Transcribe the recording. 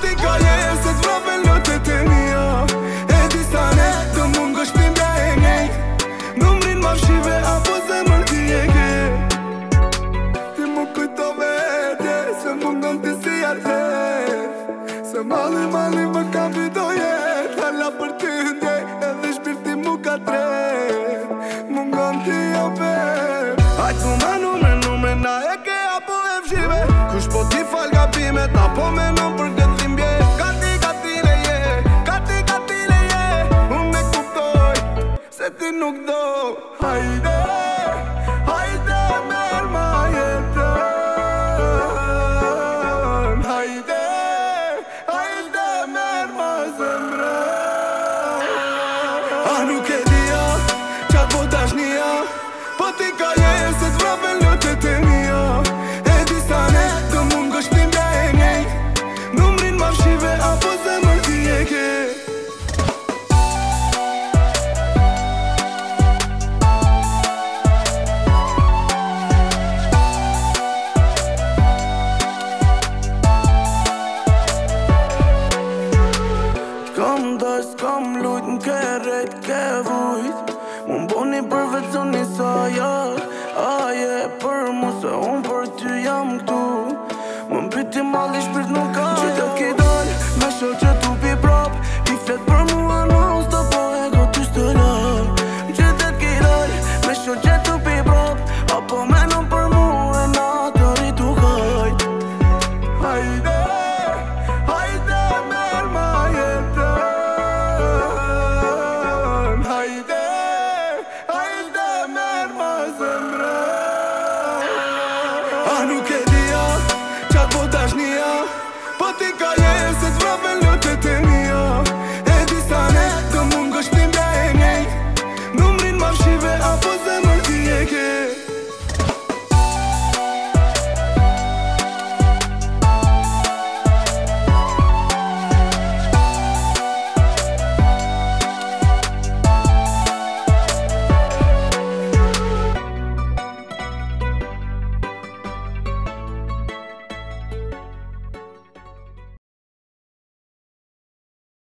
ti ka jes se t'vrave lotët e mija. E disa ne të mund gështimbja e njejt. Numrin ma fshive apo zemër ti e ke. Ti mu kujto vete se mungon ti si atëhet. Se mali më ka mbydo jet. Hala për ty ndjej edhe shpirti mu ka tret. Mungon ti o vet. Hajt numre na e ke apo e fshive. Kush po ti fal gabimet apo menon për këtë dhimbje. Gati leje, gati leje. Unë e kuptoj se ti nuk do. Hajde merr ma jetën. Hajde merr ma zemrën. A nuk e dija qatë po dashnia. Po ti ka jes se t'vrave lotët e mija. E disa ne të mund gështimbja e njejt. Numrin ma fshive apo zemër ti e ke. S'kam dash, s'kam lujt, m'ke rejt, ke vujt. Mu m'boni për veçoni sa ja. Aje për mu se unë për ty jam këtu. Më m'pyti malli shpirt nuk ka. Qytet ki dal, me shoh që tu pi prap. Ti flet për mua nuk s'to po e goty s'të lap. Qytet ki dal, me shoh që tu pi prap. Apo menon për mua e na të rritu kajt. Hajde